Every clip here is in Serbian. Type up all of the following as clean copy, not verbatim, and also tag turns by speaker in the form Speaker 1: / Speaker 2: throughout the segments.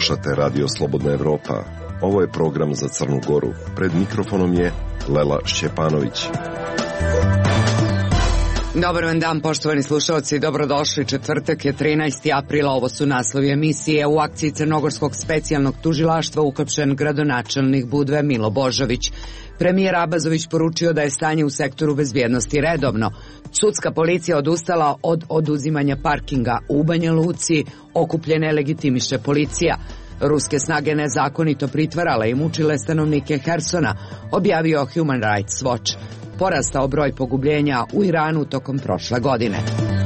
Speaker 1: Slušate Radio Slobodna Evropa. Ovo je program za Crnu Goru. Pred mikrofonom je Lela Šćepanović.
Speaker 2: Dobar vam dan, poštovani slušalci, dobrodošli. Četvrtak je 13. aprila, ovo su naslovi emisije. U akciji Crnogorskog specijalnog tužilaštva uhapšen gradonačelnik Budve Milo Božović. Premijer Abazović poručio da je stanje u sektoru bezbjednosti redovno. Sudska policija odustala od oduzimanja parkinga u Banja Luci, okupljene legitimiše policija. Ruske snage nezakonito pritvarale i mučile stanovnike Hersona, objavio Human Rights Watch. Porastao broj pogubljenja u Iranu tokom prošle godine.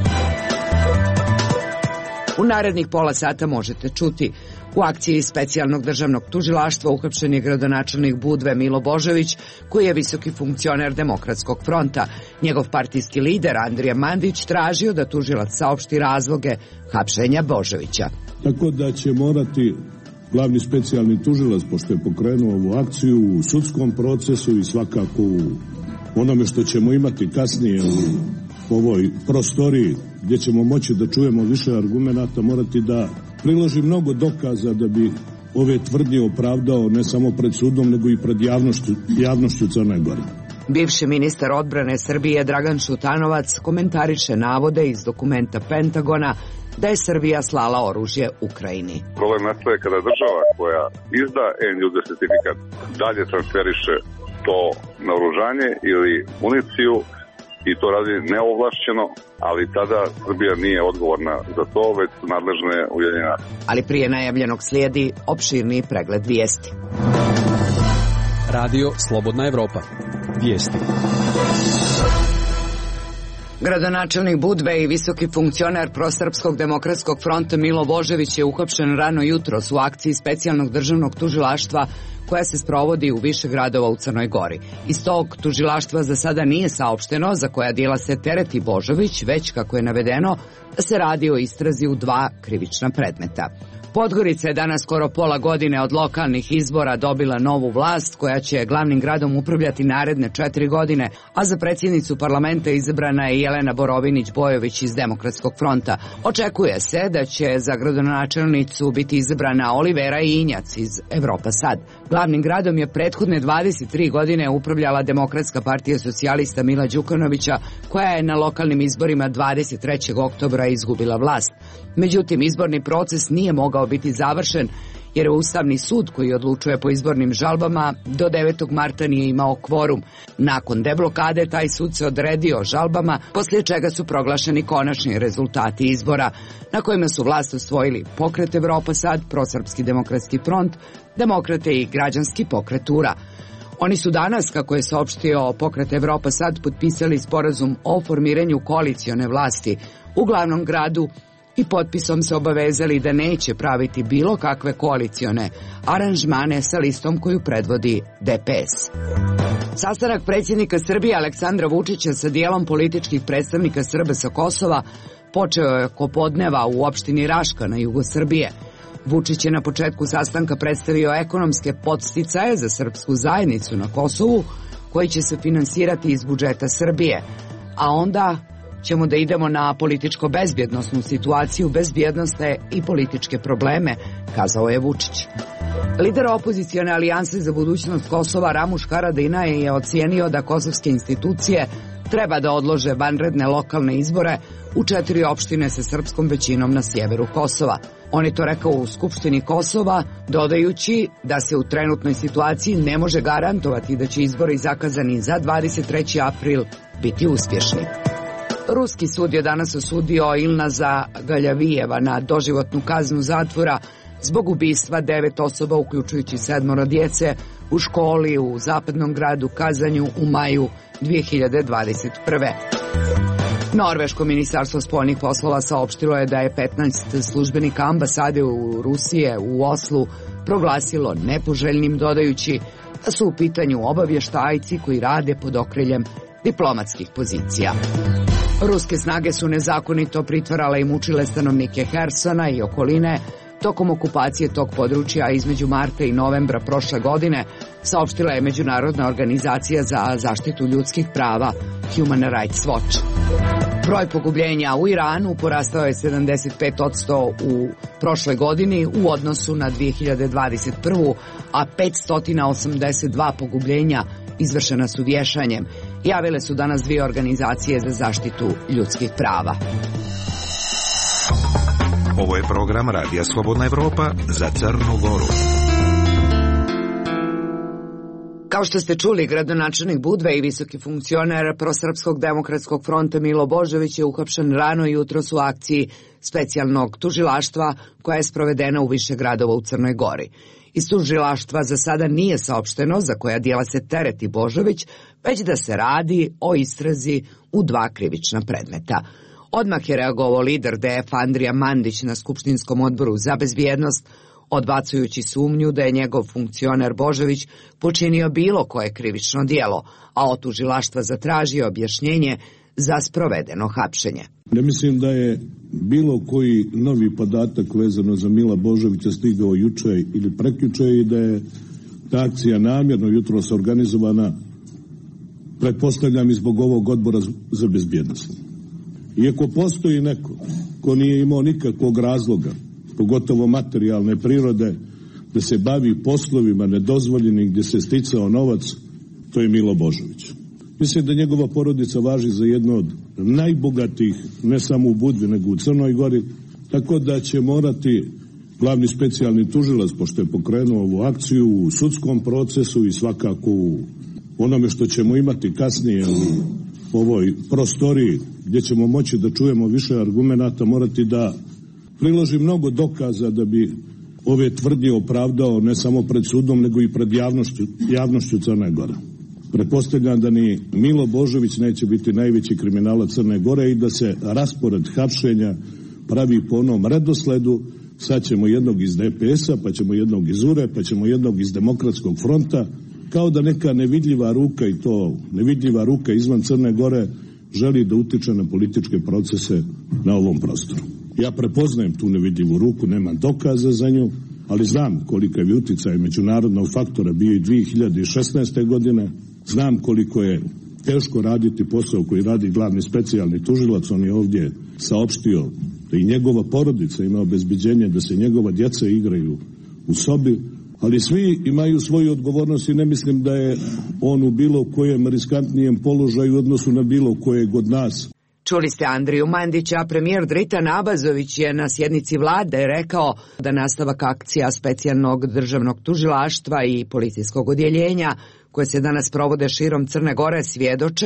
Speaker 2: U narednih pola sata možete čuti: u akciji specijalnog državnog tužilaštva uhapšen je gradonačelnik Budve Milo Božović, koji je visoki funkcioner Demokratskog fronta. Njegov partijski lider Andrija Mandić tražio da tužilac saopšti razloge hapšenja Božovića.
Speaker 3: Tako da će morati glavni specijalni tužilac, pošto je pokrenuo ovu akciju, u sudskom procesu i svakako u onome što ćemo imati kasnije u ovoj prostoriji gdje ćemo moći da čujemo više argumenata, morati da priloži mnogo dokaza da bi ove tvrdnje opravdao ne samo pred sudom nego i pred javnošću Crne Gore.
Speaker 2: Bivši ministar odbrane Srbije Dragan Šutanovac komentariše navode iz dokumenta Pentagona da je Srbija slala oružje Ukrajini.
Speaker 4: Problem nastaje kada država koja izda end-user certifikat dalje transferiše to naoružanje ili municiju i to radi neovlašćeno, ali tada Srbija nije odgovorna za to, već su nadležne Ujedinjene nacije.
Speaker 2: Ali prije najavljenog slijedi opširniji pregled vijesti.
Speaker 5: Radio Slobodna Evropa. Vijesti.
Speaker 2: Gradonačelnik Budve i visoki funkcioner Prosrpskog demokratskog fronta Milo Božović je uhapšen rano jutros u akciji specijalnog državnog tužilaštva koja se sprovodi u više gradova u Crnoj Gori. Iz tog tužilaštva za sada nije saopšteno za koja djela se tereti Božović, već, kako je navedeno, da se radi o istrazi u 2 krivična predmeta. Podgorica je danas skoro pola godine od lokalnih izbora dobila novu vlast koja će glavnim gradom upravljati naredne 4 godine, a za predsjednicu parlamenta izabrana je Jelena Borovinić-Bojović iz Demokratskog fronta. Očekuje se da će za gradonačelnicu biti izabrana Olivera Injac iz Evropa Sad. Glavnim gradom je prethodne 23 godine upravljala Demokratska partija socijalista Mila Đukanovića, koja je na lokalnim izborima 23. oktobra izgubila vlast. Međutim, izborni proces nije mogao biti završen jer je Ustavni sud, koji odlučuje po izbornim žalbama, do 9. marta nije imao kvorum. Nakon deblokade taj sud se odredio žalbama, poslije čega su proglašeni konačni rezultati izbora, na kojima su vlast osvojili Pokret Evropa Sad, Prosrpski demokratski front, Demokrate i Građanski pokret URA. Oni su danas, kako je saopštio Pokret Evropa Sad, potpisali sporazum o formiranju koalicione vlasti u glavnom gradu i potpisom se obavezali da neće praviti bilo kakve koalicione aranžmane sa listom koju predvodi DPS. Sastanak predsjednika Srbije Aleksandra Vučića sa dijelom političkih predstavnika Srba sa Kosova počeo je oko podneva u opštini Raška na jugu Srbije. Vučić je na početku sastanka predstavio ekonomske podsticaje za srpsku zajednicu na Kosovu, koji će se finansirati iz budžeta Srbije, a onda ćemo da idemo na političko-bezbjednosnu situaciju, bezbjednosne i političke probleme, kazao je Vučić. Lider opozicione alijanse za budućnost Kosova Ramuš Haradinaj je ocijenio da kosovske institucije treba da odlože vanredne lokalne izbore u 4 opštine sa srpskom većinom na sjeveru Kosova. On je to rekao u Skupštini Kosova, dodajući da se u trenutnoj situaciji ne može garantovati da će izbori zakazani za 23. april biti uspješni. Ruski sud je danas osudio Ilnaza Galjavijeva na doživotnu kaznu zatvora zbog ubistva 9 osoba, uključujući 7 djece, u školi u zapadnom gradu Kazanju u maju 2021. Norveško ministarstvo spoljnih poslova saopštilo je da je 15 službenika ambasade u Rusije u Oslu proglasilo nepoželjnim, dodajući da su u pitanju obavještajci koji rade pod okriljem diplomatskih pozicija. Ruske snage su nezakonito pritvarale i mučile stanovnike Hersona i okoline tokom okupacije tog područja između marta i novembra prošle godine, saopštila je Međunarodna organizacija za zaštitu ljudskih prava Human Rights Watch. Broj pogubljenja u Iranu porastao je 75% u prošloj godini u odnosu na 2021. a 582 pogubljenja izvršena su vješanjem, javile su danas dvije organizacije za zaštitu ljudskih prava.
Speaker 6: Ovo je program Radija Slobodna Evropa za Crnu Goru.
Speaker 2: Kao što ste čuli, gradonačelnik Budve i visoki funkcioner Prosrpskog demokratskog fronta Milo Božović je uhapšen rano jutros u akciji specijalnog tužilaštva koja je sprovedena u više gradova u Crnoj Gori. Iz tužilaštva za sada nije saopšteno za koja dijela se tereti Božović, već da se radi o istrazi u dva krivična predmeta. Odmah je reagovao lider DF Andrija Mandić na Skupštinskom odboru za bezbjednost, odbacujući sumnju da je njegov funkcioner Božović počinio bilo koje krivično djelo, a od tužilaštva zatražio objašnjenje za sprovedeno hapšenje.
Speaker 3: Ne mislim da je bilo koji novi podatak vezano za Mila Božovića stigao juče ili prekjuče i da je ta akcija namjerno jutros organizovana, pretpostavljam i zbog ovog odbora za bezbjednost. Iako postoji neko ko nije imao nikakvog razloga, pogotovo materijalne prirode, da se bavi poslovima nedozvoljenim gdje se sticao novac, to je Milo Božović. Mislim da njegova porodica važi za jednu od najbogatijih, ne samo u Budvi, nego u Crnoj Gori, tako da će morati glavni specijalni tužilac, pošto je pokrenuo ovu akciju, u sudskom procesu i svakako u onome što ćemo imati kasnije u ovoj prostoriji, gdje ćemo moći da čujemo više argumenata, morati da priloži mnogo dokaza da bi ove tvrdnje opravdao ne samo pred sudom, nego i pred javnošću Crne Gore. Pretpostavljam da ni Milo Božović neće biti najveći kriminalac Crne Gore i da se raspored hapšenja pravi po onom redosledu. Sad ćemo jednog iz DPS-a, pa ćemo jednog iz URE, pa ćemo jednog iz Demokratskog fronta, kao da neka nevidljiva ruka, i to nevidljiva ruka izvan Crne Gore, želi da utiče na političke procese na ovom prostoru. Ja prepoznajem tu nevidljivu ruku, nemam dokaza za nju, ali znam kolika je uticaj međunarodnog faktora bio i 2016. godine, znam koliko je teško raditi posao koji radi glavni specijalni tužilac. On je ovdje saopštio da i njegova porodica ima obezbeđenje da se njegova djeca igraju u sobi, ali svi imaju svoju odgovornost i ne mislim da je on u bilo kojem riskantnijem položaju u odnosu na bilo kojeg od nas.
Speaker 2: Čuli ste Andriju Mandića, premijer Dritan Abazović je na sjednici vlade rekao da nastavak akcija specijalnog državnog tužilaštva i policijskog odjeljenja koje se danas provode širom Crne Gore svjedoče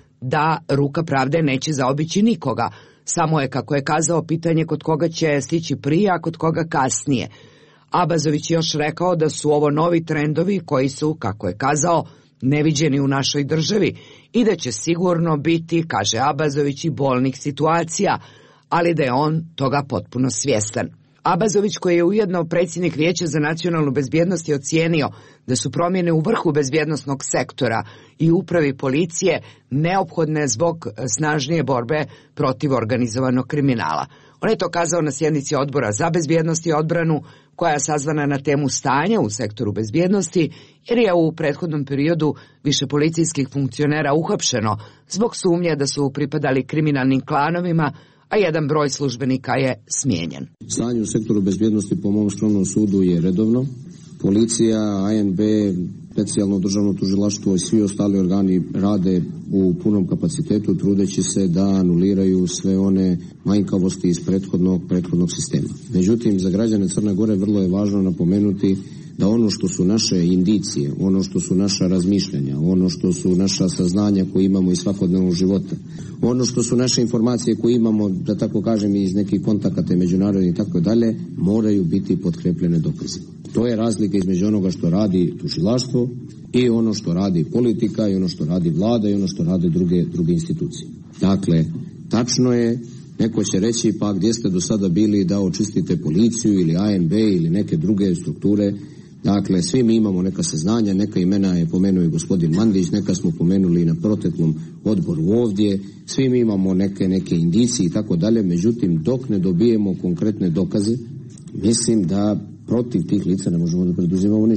Speaker 2: da ruka pravde neće zaobići nikoga. Samo je, kako je kazao, pitanje kod koga će stići prije, a kod koga kasnije. Abazović je još rekao da su ovo novi trendovi koji su, kako je kazao, neviđeni u našoj državi i da će sigurno biti, kaže Abazović, i bolnih situacija, ali da je on toga potpuno svjestan. Abazović, koji je ujedno predsjednik Vijeća za nacionalnu bezbjednost, je ocijenio da su promjene u vrhu bezbjednosnog sektora i upravi policije neophodne zbog snažnije borbe protiv organizovanog kriminala. On je to kazao na sjednici odbora za bezbjednost i odbranu, koja je sazvana na temu stanja u sektoru bezbjednosti, jer je u prethodnom periodu više policijskih funkcionera uhapšeno zbog sumnje da su pripadali kriminalnim klanovima, a jedan broj službenika je smijenjen.
Speaker 7: Stanje u sektoru bezbjednosti po mom skromnom sudu je redovno. Policija, ANB, specijalno državno tužilaštvo i svi ostali organi rade u punom kapacitetu, trudeći se da anuliraju sve one manjkavosti iz prethodnog sistema. Međutim, za građane Crne Gore vrlo je važno napomenuti da ono što su naše indicije, ono što su naša razmišljanja, ono što su naša saznanja koje imamo iz svakodnevnog života, ono što su naše informacije koje imamo, da tako kažem, iz nekih kontakata međunarodnih i tako dalje, moraju biti potkrepljene dokazima. To je razlika između onoga što radi tužilaštvo i ono što radi politika i ono što radi vlada i ono što rade druge institucije. Dakle, tačno je, neko će reći, pa gdje ste do sada bili da očistite policiju ili ANB ili neke druge strukture. Dakle, svi mi imamo neka saznanja, neka imena je pomenuo i gospodin Mandić, neka smo pomenuli na proteklom odboru ovdje, svi mi imamo neke indicije i tako dalje, međutim, dok ne dobijemo konkretne dokaze, mislim da protiv tih lica ne možemo da preduzimamo ništa.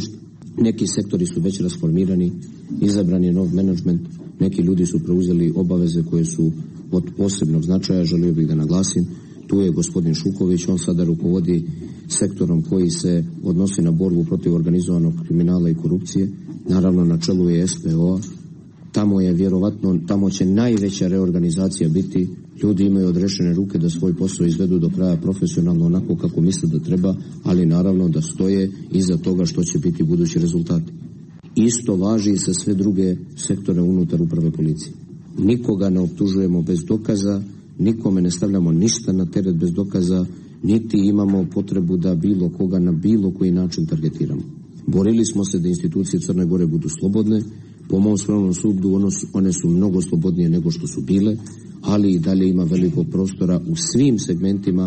Speaker 7: Neki sektori su već rasformirani, izabran je nov menadžment, neki ljudi su preuzeli obaveze koje su od posebnog značaja, želio bih da naglasim. Tu je gospodin Šuković, on sada rukovodi sektorom koji se odnosi na borbu protiv organizovanog kriminala i korupcije. Naravno, na čelu je SPO-a. Tamo je vjerovatno, tamo će najveća reorganizacija biti. Ljudi imaju odrešene ruke da svoj posao izvedu do kraja profesionalno, onako kako misle da treba, ali naravno da stoje iza toga što će biti budući rezultati. Isto važi i za sve druge sektore unutar uprave policije. Nikoga ne optužujemo bez dokaza, nikome ne stavljamo ništa na teret bez dokaza, niti imamo potrebu da bilo koga na bilo koji način targetiramo. Borili smo se da institucije Crne Gore budu slobodne. Po mom skromnom sudu one su mnogo slobodnije nego što su bile, ali i dalje ima velikog prostora u svim segmentima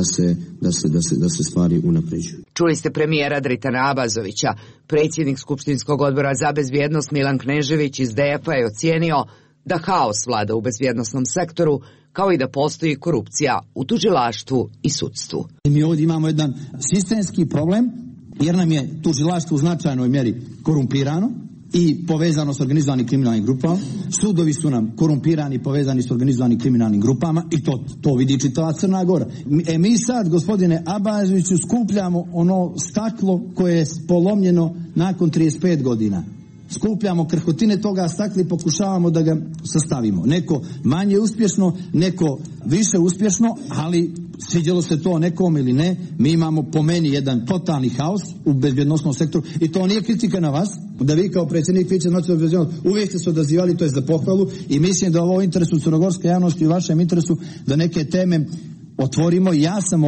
Speaker 7: da se stvari unapređuju.
Speaker 2: Čuli ste premijera Dritana Abazovića. Predsjednik Skupštinskog odbora za bezbjednost Milan Knežević iz DF-a je ocijenio da haos vlada u bezbjednosnom sektoru, kao i da postoji korupcija u tužilaštvu i sudstvu.
Speaker 8: Mi ovdje imamo jedan sistemski problem, jer nam je tužilaštvo u značajnoj mjeri korumpirano i povezano s organizovanim kriminalnim grupama. Sudovi su nam korumpirani i povezani s organizovanim kriminalnim grupama i to vidi čitava Crna Gora. Mi sad, gospodine Abazoviću, skupljamo ono staklo koje je polomljeno nakon 35 godina. Skupljamo krhotine toga stakla i pokušavamo da ga sastavimo. Neko manje uspješno, neko više uspješno, ali sviđalo se to nekom ili ne, mi imamo po meni jedan totalni haos u bezbjednosnom sektoru i to nije kritika na vas, da vi kao predsjednik Vijeća nacionalne bezbjednosti uvijek ste se odazivali, to je za pohvalu i mislim da ovo u interesu crnogorske javnosti i u vašem interesu da neke teme otvorimo. Ja sam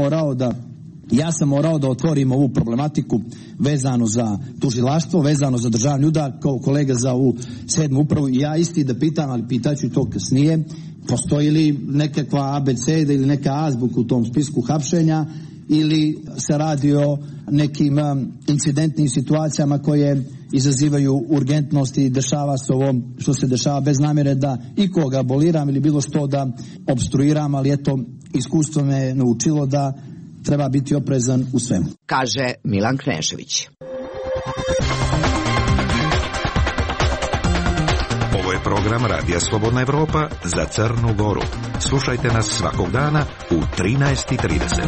Speaker 8: morao da otvorim ovu problematiku vezano za tužilaštvo, vezano za državni udar, kao kolega za ovu 7. upravu. Ja isti da pitam, ali pitaću to kasnije, postoji li nekakva abeceda ili neka azbuka u tom spisku hapšenja ili se radi o nekim incidentnim situacijama koje izazivaju urgentnost i dešava se ovo što se dešava bez namjere da ikoga aboliram ili bilo što da obstruiram, ali eto, iskustvo me naučilo da treba biti oprezan u svemu,
Speaker 2: kaže Milan Knežević.
Speaker 6: Ovo je program Radija Slobodna Evropa za Crnu Goru. Slušajte nas svakog dana u 13:30.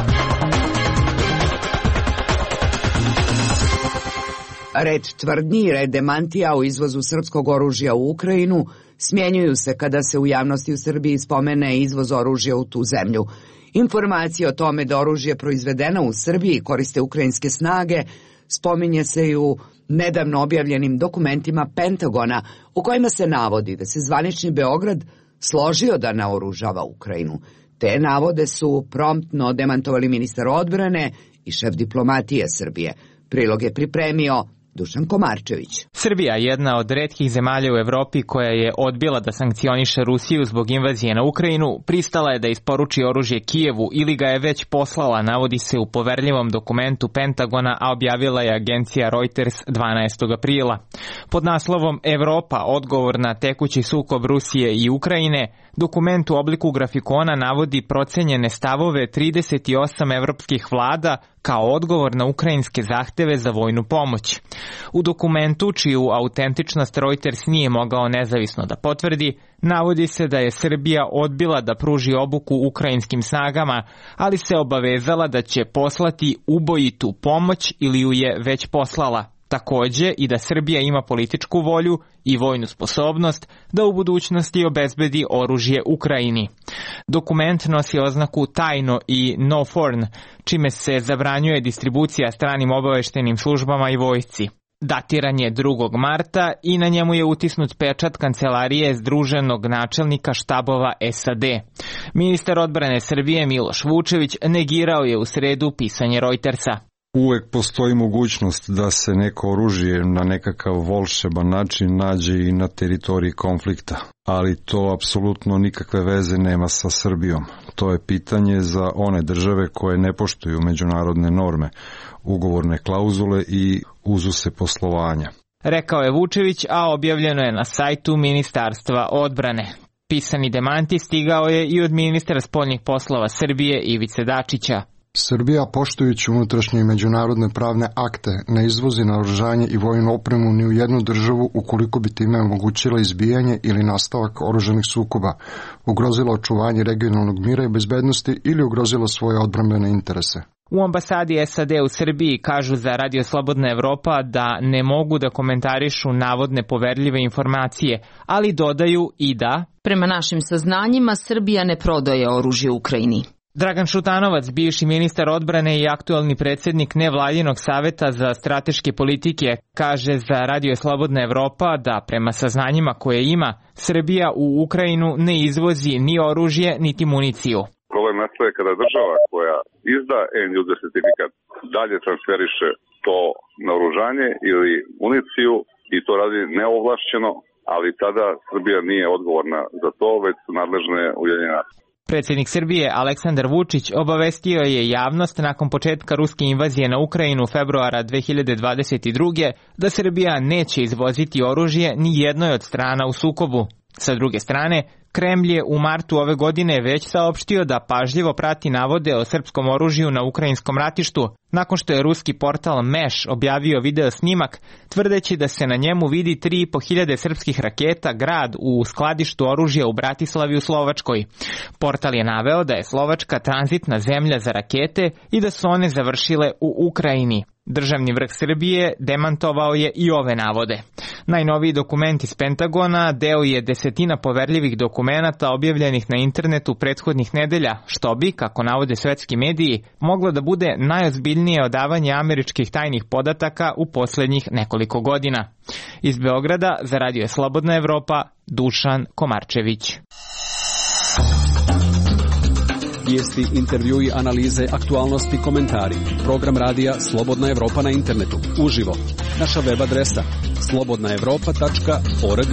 Speaker 2: Red tvrdnji i red demantija o izvozu srpskog oružja u Ukrajinu smjenjuju se kada se u javnosti u Srbiji spomene izvoz oružja u tu zemlju. Informacije o tome da oružje proizvedeno u Srbiji koriste ukrajinske snage spominje se i u nedavno objavljenim dokumentima Pentagona u kojima se navodi da se zvanični Beograd složio da naoružava Ukrajinu. Te navode su promptno demantovali ministar odbrane i šef diplomatije Srbije. Prilog je pripremio Dušan Komarčević.
Speaker 9: Srbija je jedna od retkih zemalja u Evropi koja je odbila da sankcioniše Rusiju zbog invazije na Ukrajinu, pristala je da isporuči oružje Kijevu ili ga je već poslala, navodi se u poverljivom dokumentu Pentagona, a objavila je agencija Reuters 12. aprila. Pod naslovom Evropa, odgovor na tekući sukob Rusije i Ukrajine, dokument u obliku grafikona navodi procenjene stavove 38 evropskih vlada kao odgovor na ukrajinske zahteve za vojnu pomoć. U dokumentu, čiju autentičnost Reuters nije mogao nezavisno da potvrdi, navodi se da je Srbija odbila da pruži obuku ukrajinskim snagama, ali se obavezala da će poslati ubojitu pomoć ili ju je već poslala. Takođe i da Srbija ima političku volju i vojnu sposobnost da u budućnosti obezbedi oružje Ukrajini. Dokument nosi oznaku tajno i no foreign, čime se zabranjuje distribucija stranim obaveštenim službama i vojsci. Datiran je 2. marta i na njemu je utisnut pečat Kancelarije Združenog načelnika štabova SAD. Ministar odbrane Srbije Miloš Vučević negirao je u sredu pisanje Reutersa.
Speaker 10: Uvek postoji mogućnost da se neko oružje na nekakav volšeban način nađe i na teritoriji konflikta, ali to apsolutno nikakve veze nema sa Srbijom. To je pitanje za one države koje ne poštuju međunarodne norme, ugovorne klauzule i uzuse poslovanja.
Speaker 9: Rekao je Vučević, a objavljeno je na sajtu Ministarstva odbrane. Pisani demanti stigao je i od ministra spoljnih poslova Srbije Ivice Dačića.
Speaker 11: Srbija, poštujući unutrašnje i međunarodne pravne akte, ne izvozi naoružanje i vojnu opremu ni u jednu državu ukoliko bi time omogućila izbijanje ili nastavak oružanih sukoba, ugrozila očuvanje regionalnog mira i bezbednosti ili ugrozila svoje odbrambene interese.
Speaker 9: U ambasadi SAD u Srbiji kažu za Radio Slobodna Evropa da ne mogu da komentarišu navodne poverljive informacije, ali dodaju i da
Speaker 12: prema našim saznanjima Srbija ne prodaje oružje Ukrajini.
Speaker 9: Dragan Šutanovac, bivši ministar odbrane i aktuelni predsjednik nevladinog saveta za strateške politike, kaže za Radio Slobodna Evropa da prema saznanjima koje ima, Srbija u Ukrajinu ne izvozi ni oružje niti municiju.
Speaker 4: Problem nastaje kada država koja izda end-user certifikat dalje transferiše to naoružanje ili municiju i to radi neovlašćeno, ali tada Srbija nije odgovorna za to, već su nadležne Ujedinjene nacije.
Speaker 9: Predsjednik Srbije Aleksandar Vučić obavestio je javnost nakon početka ruske invazije na Ukrajinu februara 2022. da Srbija neće izvoziti oružje ni jednoj od strana u sukobu. Sa druge strane, Kremlj je u martu ove godine već saopštio da pažljivo prati navode o srpskom oružju na ukrajinskom ratištu, nakon što je ruski portal Meš objavio video snimak, tvrdeći da se na njemu vidi 3.500 srpskih raketa grad u skladištu oružja u Bratislavi u Slovačkoj. Portal je naveo da je Slovačka tranzitna zemlja za rakete i da su one završile u Ukrajini. Državni vrh Srbije demantovao je i ove navode. Najnoviji dokument iz Pentagona deo je desetina poverljivih dokumenata objavljenih na internetu prethodnih nedelja, što bi, kako navode svetski mediji, moglo da bude najozbiljnije odavanje američkih tajnih podataka u posljednjih nekoliko godina. Iz Beograda za Radio Slobodna Evropa, Dušan Komarčević.
Speaker 5: Vijesti, intervjui, analize, aktualnosti, komentari. Program radija Slobodna Evropa na internetu. Uživo. Naša web adresa slobodnaevropa.org.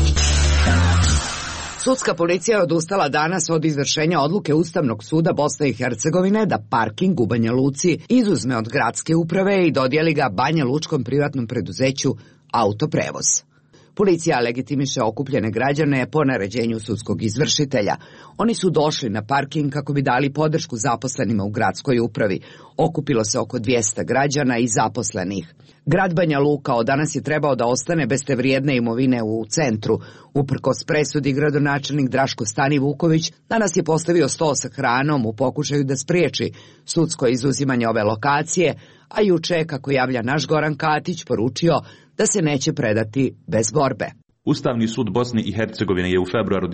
Speaker 2: Sudska policija je odustala danas od izvršenja odluke Ustavnog suda Bosne i Hercegovine da parking u Banja Luci izuzme od gradske uprave i dodijeli ga Banja Lučkom privatnom preduzeću Autoprevoz. Policija legitimiše okupljene građane po naređenju sudskog izvršitelja. Oni su došli na parking kako bi dali podršku zaposlenima u gradskoj upravi. Okupilo se oko 200 građana i zaposlenih. Grad Banja Luka od danas je trebao da ostane bez te vrijedne imovine u centru. Uprkos presudi, gradonačelnik Draško Stani Vuković danas je postavio sto sa hranom u pokušaju da spriječi sudsko izuzimanje ove lokacije, a juče, kako javlja naš Goran Katić, poručio da se neće predati bez borbe.
Speaker 13: Ustavni sud Bosne i Hercegovine je u februaru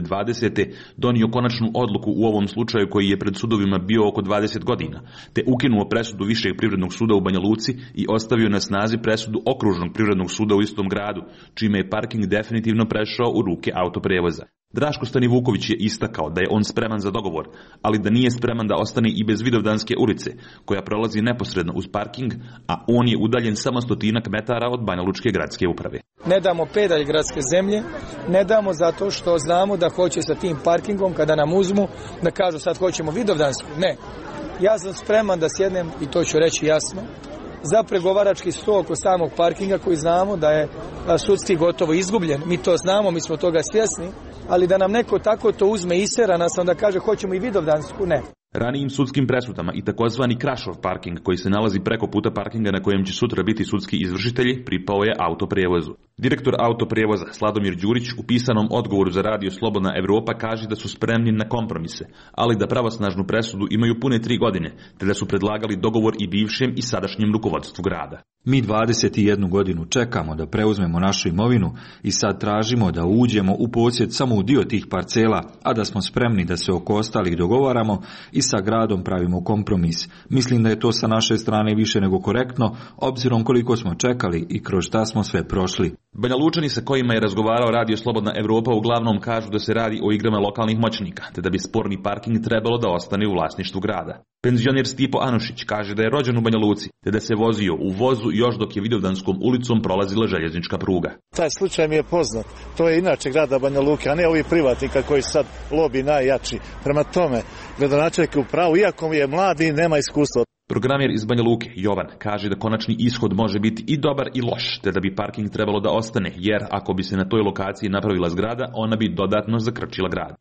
Speaker 13: 2020. donio konačnu odluku u ovom slučaju koji je pred sudovima bio oko 20 godina, te ukinuo presudu Višeg privrednog suda u Banja Luci i ostavio na snazi presudu Okružnog privrednog suda u istom gradu, čime je parking definitivno prešao u ruke Autoprevoza. Draško Stani Vuković je istakao da je on spreman za dogovor, ali da nije spreman da ostane i bez Vidovdanske ulice, koja prolazi neposredno uz parking, a on je udaljen samo 100 metara od Banja Lučke gradske uprave.
Speaker 14: Ne damo pedalj gradske zemlje, ne damo zato što znamo da hoće sa tim parkingom, kada nam uzmu, da kažu sad hoćemo Vidovdansku. Ne. Ja sam spreman da sjednem, i to ću reći jasno, za pregovarački sto oko samog parkinga koji znamo da je sudski gotovo izgubljen. Mi to znamo, mi smo toga svjesni, ali da nam neko tako to uzme i sera nas, onda kaže hoćemo i Vidovdansku, ne.
Speaker 13: Ranijim sudskim presudama i takozvani Krašov parking, koji se nalazi preko puta parkinga na kojem će sutra biti sudski izvršitelji, pripao je Autoprevozu. Direktor Autoprevoza Sladomir Đurić u pisanom odgovoru za Radio Slobodna Evropa kaže da su spremni na kompromise, ali da pravosnažnu presudu imaju pune 3 godine, te da su predlagali dogovor i bivšem i sadašnjem rukovodstvu grada.
Speaker 15: Mi 21 godinu čekamo da preuzmemo našu imovinu i sad tražimo da uđemo u posjed samo u dio tih parcela, a da smo spremni da se oko ostalih dogovaramo i sa gradom pravimo kompromis. Mislim da je to sa naše strane više nego korektno, obzirom koliko smo čekali i kroz šta smo sve prošli.
Speaker 13: Banja Lučani sa kojima je razgovarao Radio Slobodna Evropa uglavnom kažu da se radi o igrama lokalnih moćnika, te da bi sporni parking trebalo da ostane u vlasništvu grada. Penzioner Stipo Anušić kaže da je rođen u Banja Luci, te da se vozio u vozu još dok je Vidovdanskom ulicom prolazila željeznička pruga.
Speaker 16: Taj slučaj mi je poznat. To je inače grada Banja Luke, a ne ovi privatnika koji sad lobi najjači. Prema tome, gradonačelnik je u pravu, iako je mladi i nema iskustva.
Speaker 13: Programer iz Banja Luke, Jovan, kaže da konačni ishod može biti i dobar i loš, te da bi parking trebalo da ostane, jer ako bi se na toj lokaciji napravila zgrada, ona bi dodatno zakrčila grad.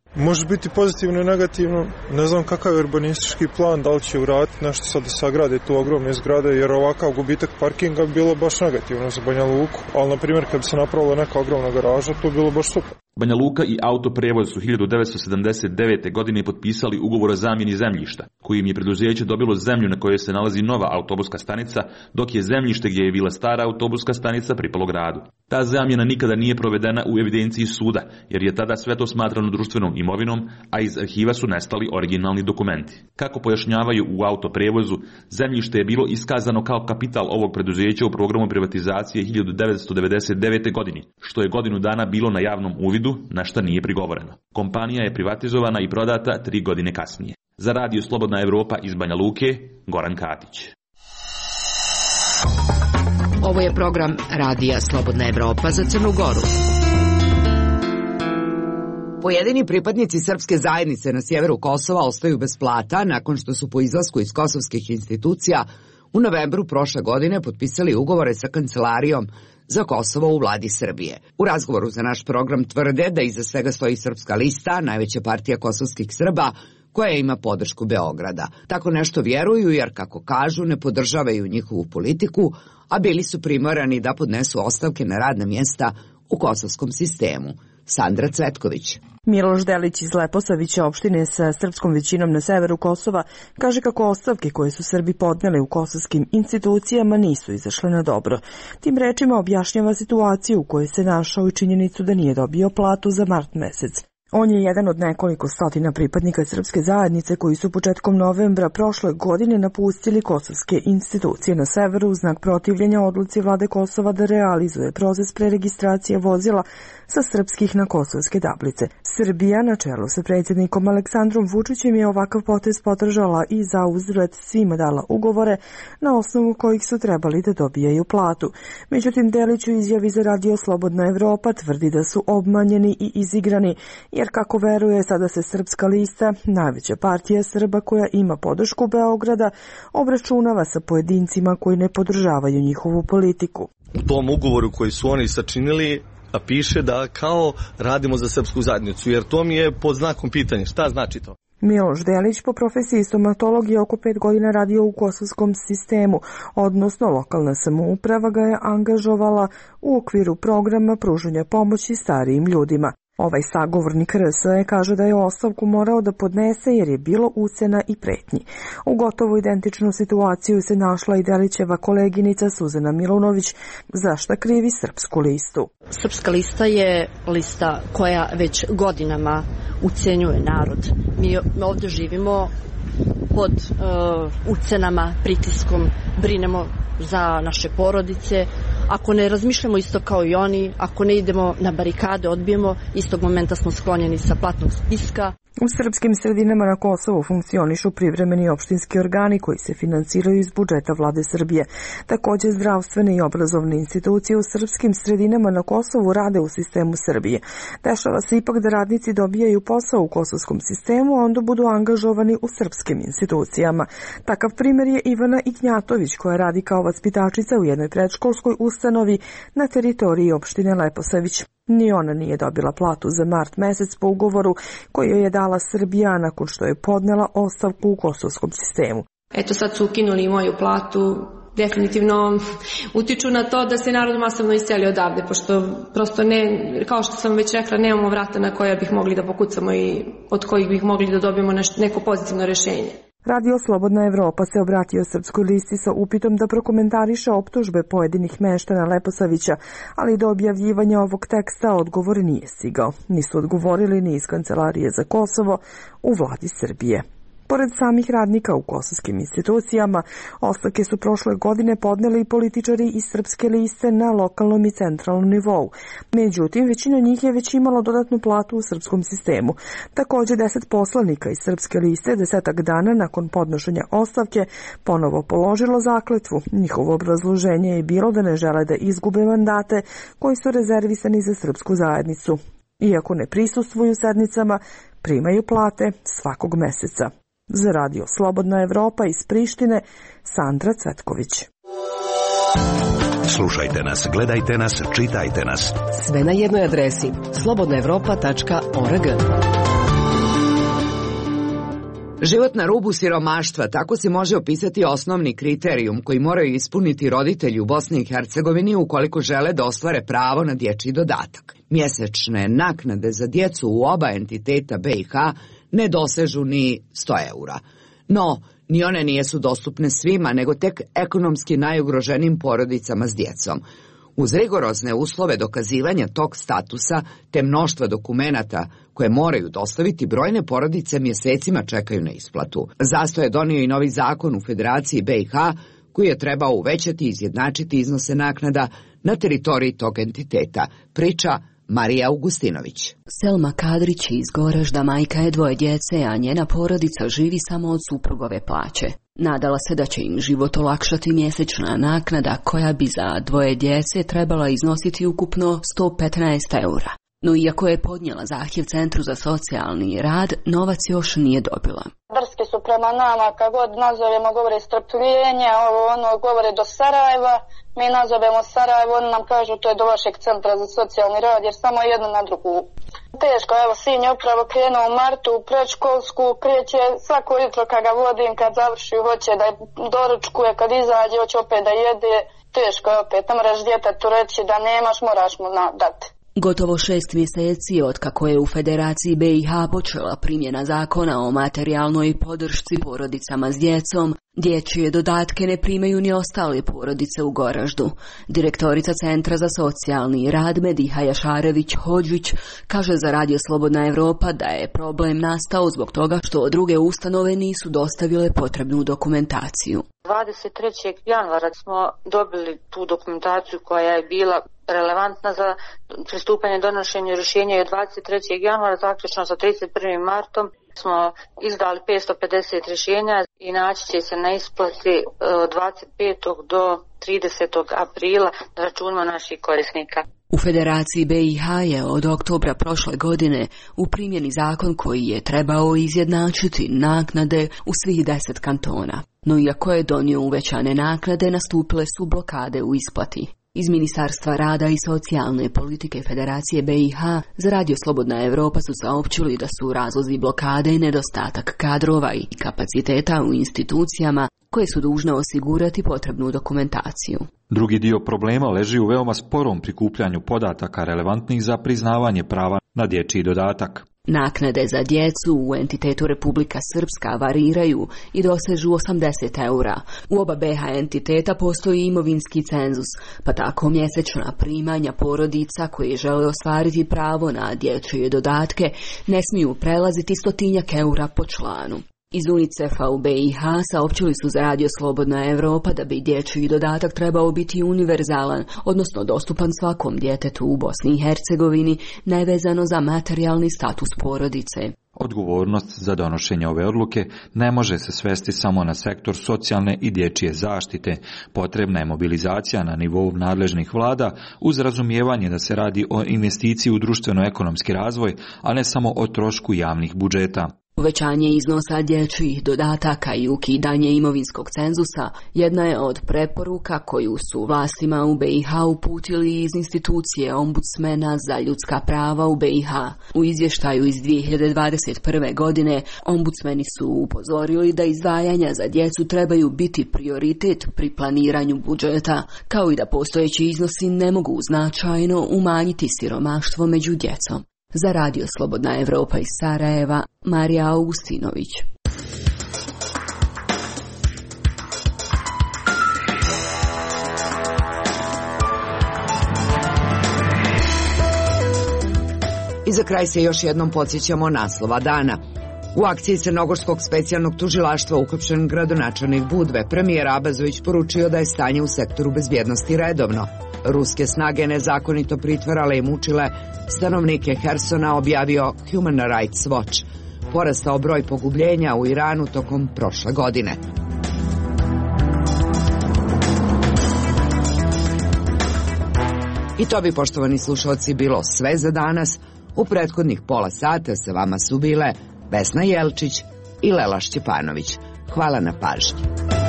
Speaker 17: Može biti pozitivno i negativno. Ne znam kakav je urbanistički plan, da li će uraditi nešto sad da sagrade tu ogromne zgrade, jer ovakav gubitak parkinga bi bilo baš negativno za Banja Luku. Ali, na primjer, kad bi se napravila neka ogromna garaža, to bi bilo baš super.
Speaker 13: Banja Luka i Autoprevoz su 1979. godine potpisali ugovor o zamjeni zemljišta, kojim je preduzeće dobilo zemlju na kojoj se nalazi nova autobuska stanica, dok je zemljište gdje je bila stara autobuska stanica pripalo gradu. Ta zamjena nikada nije provedena u evidenciji suda, jer je tada sve to smatrano društvenom imovinom, a iz arhiva su nestali originalni dokumenti. Kako pojašnjavaju u Autoprevozu, zemljište je bilo iskazano kao kapital ovog preduzeća u programu privatizacije 1999. godine, što je godinu dana bilo na javnom uvidu, na šta nije prigovoreno. Kompanija je privatizovana i prodata 3 godine kasnije. Za Radio Slobodna Evropa iz Banja Luke, Goran Katić.
Speaker 12: Ovo je program Radija Slobodna Evropa za Crnu Goru.
Speaker 2: Pojedini pripadnici srpske zajednice na sjeveru Kosova ostaju bez plata nakon što su po izlasku iz kosovskih institucija u novembru prošle godine potpisali ugovore sa Kancelarijom za Kosovo u vladi Srbije. U razgovoru za naš program tvrde da iza svega stoji Srpska lista, najveća partija kosovskih Srba, koja ima podršku Beograda. Tako nešto vjeruju jer, kako kažu, ne podržavaju njihovu politiku, a bili su primorani da podnesu ostavke na radna mjesta u kosovskom sistemu. Sandra Cvetković.
Speaker 18: Miloš Delić iz Leposavića, opštine sa srpskom većinom na severu Kosova, kaže kako ostavke koje su Srbi podneli u kosovskim institucijama nisu izašle na dobro. Tim rečima objašnjava situaciju u kojoj se našao i činjenicu da nije dobio platu za mart mesec. On je jedan od nekoliko stotina pripadnika srpske zajednice koji su početkom novembra prošle godine napustili kosovske institucije na severu u znak protivljenja odluci vlade Kosova da realizuje proces preregistracije vozila sa srpskih na kosovske tablice. Srbija na čelu sa predsjednikom Aleksandrom Vučićem je ovakav potez podržala i za uzvrat svima dala ugovore na osnovu kojih su trebali da dobijaju platu. Međutim, Delić u izjavi za Radio Slobodna Evropa tvrdi da su obmanjeni i izigrani, jer kako veruje sada se Srpska lista, najveća partija Srba koja ima podršku Beograda, obračunava sa pojedincima koji ne podržavaju njihovu politiku.
Speaker 19: U tom ugovoru koji su oni sačinili piše da kao radimo za srpsku zajednicu, jer to mi je pod znakom pitanja. Šta znači to?
Speaker 18: Miloš Delić po profesiji stomatolog je oko 5 godina radio u kosovskom sistemu, odnosno lokalna samouprava ga je angažovala u okviru programa pružanja pomoći starijim ljudima. Ovaj sagovornik RS kaže da je ostavku morao da podnese jer je bilo ucena i pretnji. U gotovo identičnu situaciju se našla i Delićeva koleginica Suzana Milunović, za šta krivi Srpsku listu.
Speaker 20: Srpska lista je lista koja već godinama ucenjuje narod. Mi ovdje živimo pod ucenama, pritiskom, brinemo za naše porodice. Ako ne razmišljamo isto kao i oni, ako ne idemo na barikade, odbijemo, istog momenta smo sklonjeni sa platnog spiska.
Speaker 18: U srpskim sredinama na Kosovu funkcionišu privremeni opštinski organi koji se finansiraju iz budžeta vlade Srbije. Također zdravstvene i obrazovne institucije u srpskim sredinama na Kosovu rade u sistemu Srbije. Dešava se ipak da radnici dobijaju posao u kosovskom sistemu, a onda budu angažovani u srpskim institucijama. Takav primjer je Ivana Iknjatović koja radi kao vaspitačica u jednoj predškolskoj ustanovi na teritoriji opštine Leposavić. Ni ona nije dobila platu za mart mesec po ugovoru koji joj je dala Srbija nakon što je podnela ostavku u kosovskom sistemu.
Speaker 21: Eto sad su ukinuli moju platu, definitivno utiču na to da se narod masovno iseli odavde, pošto prosto ne, kao što sam već rekla, nemamo vrata na koja bih mogli da pokucamo i od kojih bih mogli da dobijemo neko pozitivno rješenje.
Speaker 18: Radio Slobodna Evropa se obratio Srpskoj listi sa upitom da prokomentariše optužbe pojedinih meštana Leposavića, ali do objavljivanja ovog teksta odgovor nije stigao. Nisu odgovorili ni iz Kancelarije za Kosovo u vladi Srbije. Pored samih radnika u kosovskim institucijama, ostavke su prošle godine podneli i političari iz Srpske liste na lokalnom i centralnom nivou. Međutim, većina njih je već imala dodatnu platu u srpskom sistemu. Također 10 poslanika iz Srpske liste 10 dana nakon podnošenja ostavke ponovo položilo zakletvu. Njihovo obrazloženje je bilo da ne žele da izgube mandate koji su rezervisani za srpsku zajednicu. Iako ne prisustvuju sednicama, primaju plate svakog meseca. Za Radio Slobodna Evropa iz Prištine, Sandra Cvetković.
Speaker 6: Slušajte nas, gledajte nas, čitajte nas.
Speaker 22: Sve na jednoj adresi slobodnaevropa.org.
Speaker 2: Život na rubu siromaštva, tako se može opisati osnovni kriterijum koji moraju ispuniti roditelji u Bosni i Hercegovini ukoliko žele da ostvare pravo na dječji dodatak. Mjesečne naknade za djecu u oba entiteta BiH ne dosežu ni 100 eura. No, ni one nijesu dostupne svima, nego tek ekonomski najugroženijim porodicama s djecom. Uz rigorozne uslove dokazivanja tog statusa te mnoštva dokumenata koje moraju dostaviti, brojne porodice mjesecima čekaju na isplatu. Zastoj je donio i novi zakon u Federaciji BiH koji je trebao uvećati i izjednačiti iznose naknada na teritoriji tog entiteta, priča Marija Augustinović.
Speaker 1: Selma Kadrić iz Goražda majka je 2 djece, a njena porodica živi samo od suprugove plaće. Nadala se da će im život olakšati mjesečna naknada koja bi za 2 djece trebala iznositi ukupno 115 eura. No iako je podnijela zahtjev Centru za socijalni rad, novac još nije dobila.
Speaker 22: Drski su prema nama, kad god nazovemo govore strpljenja, govore do Sarajeva, mi nazovemo Sarajevo, oni nam kažu to je do vašeg Centra za socijalni rad, jer samo jedno na drugu. Teško, evo sin je upravo krenuo u martu u predškolsku, kreće svako jutro kad ga vodim, kad završi hoće da doručkuje, kad izađe hoće opet da jede, teško je opet, ne moraš djetetu reći da nemaš, moraš mu dati.
Speaker 1: Gotovo 6 mjeseci otkako je u Federaciji BiH počela primjena zakona o materijalnoj podršci porodicama s djecom, dječje dodatke ne primaju ni ostale porodice u Goraždu. Direktorica Centra za socijalni rad Mediha Jašarević-Hodžić kaže za Radio Slobodna Evropa da je problem nastao zbog toga što druge ustanove nisu dostavile potrebnu dokumentaciju.
Speaker 22: 23. januara smo dobili tu dokumentaciju koja je bila relevantna za pristupanje donošenju rješenja i od 23. januara zaključno sa 31. martom smo izdali 550 rješenja i naći će se na isplati od 25. do 30. aprila na računima naših korisnika.
Speaker 1: U Federaciji BiH je od oktobra prošle godine u primjeni zakon koji je trebao izjednačiti naknade u svih 10 kantona. No iako je donio uvećane naknade, nastupile su blokade u isplati. Iz Ministarstva rada i socijalne politike Federacije BiH za Radio Slobodna Evropa su saopćili da su razlozi blokade i nedostatak kadrova i kapaciteta u institucijama koje su dužne osigurati potrebnu dokumentaciju.
Speaker 15: Drugi dio problema leži u veoma sporom prikupljanju podataka relevantnih za priznavanje prava na dječji dodatak.
Speaker 1: Naknade za djecu u entitetu Republika Srpska variraju i dosežu 80 eura. U oba BiH entiteta postoji imovinski cenzus, pa tako mjesečna primanja porodica koje žele ostvariti pravo na dječje dodatke ne smiju prelaziti 100 eura po članu. Iz UNICEF-a u BiH saopćili su za Radio Slobodna Evropa da bi dječji dodatak trebao biti univerzalan, odnosno dostupan svakom djetetu u Bosni i Hercegovini, nevezano za materijalni status porodice.
Speaker 15: Odgovornost za donošenje ove odluke ne može se svesti samo na sektor socijalne i dječje zaštite. Potrebna je mobilizacija na nivou nadležnih vlada uz razumijevanje da se radi o investiciji u društveno-ekonomski razvoj, a ne samo o trošku javnih budžeta.
Speaker 1: Uvećanje iznosa dječjih dodataka i ukidanje imovinskog cenzusa jedna je od preporuka koju su vlastima u BiH uputili iz institucije ombudsmena za ljudska prava u BiH. U izvještaju iz 2021. godine ombudsmeni su upozorili da izdvajanja za djecu trebaju biti prioritet pri planiranju budžeta, kao i da postojeći iznosi ne mogu značajno umanjiti siromaštvo među djecom. Za Radio Slobodna Evropa iz Sarajeva, Marija Augustinović.
Speaker 2: I za kraj se još jednom podsjećamo naslova dana. U akciji Crnogorskog specijalnog tužilaštva uhapšen gradonačelnik Budve, premijer Abazović poručio da je stanje u sektoru bezbjednosti redovno. Ruske snage nezakonito pritvarale i mučile stanovnike Hersona, objavio Human Rights Watch. Porastao broj pogubljenja u Iranu tokom prošle godine. I to bi, poštovani slušalci, bilo sve za danas. U prethodnih pola sata sa vama su bile Vesna Jelčić i Lela Šćepanović. Hvala na pažnji.